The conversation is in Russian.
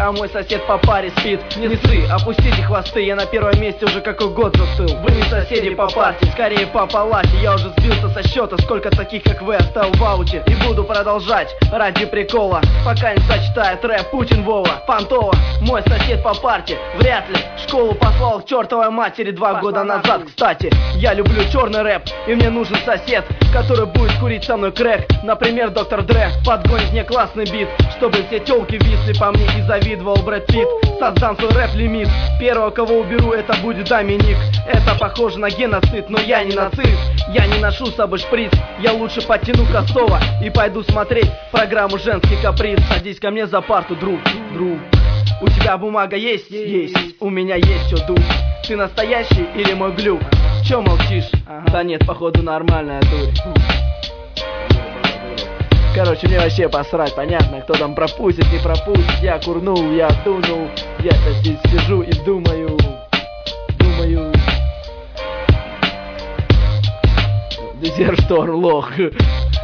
а мой сосед по паре спит. Не ссы, опустите хвосты, я на первом месте уже какой год застыл. Вы не соседи по парте, скорее по палате. Я уже сбился со счета, сколько таких как вы оставил в ауте. И буду продолжать ради прикола, пока не зачитает рэп Путин Вова Понтова. Мой сосед по парте, вряд ли школу послал к чертовой матери 2 года назад. Кстати, я люблю черный рэп, и мне нужен сосед, который будет курить со мной крэк. Например, доктор Дре подгонит мне классный бит, чтобы все тёлки висли по мне и завидовал Брэд Питт. Создам свой рэп-лимит, первого, кого уберу, это будет Доминик. Это похоже на геноцид, но я не нацист. Я не ношу с собой шприц, я лучше подтяну косого и пойду смотреть программу «Женский каприз». Садись ко мне за парту, друг. У тебя бумага есть? Есть. У меня есть чё дуть. Ты настоящий или мой глюк? Чё молчишь? Да нет, походу нормальная дурь. Короче, мне вообще посрать, понятно, кто там пропустит, не пропустит. Я курнул, я дунул, я-то здесь сижу и думаю. Дезертор, лох.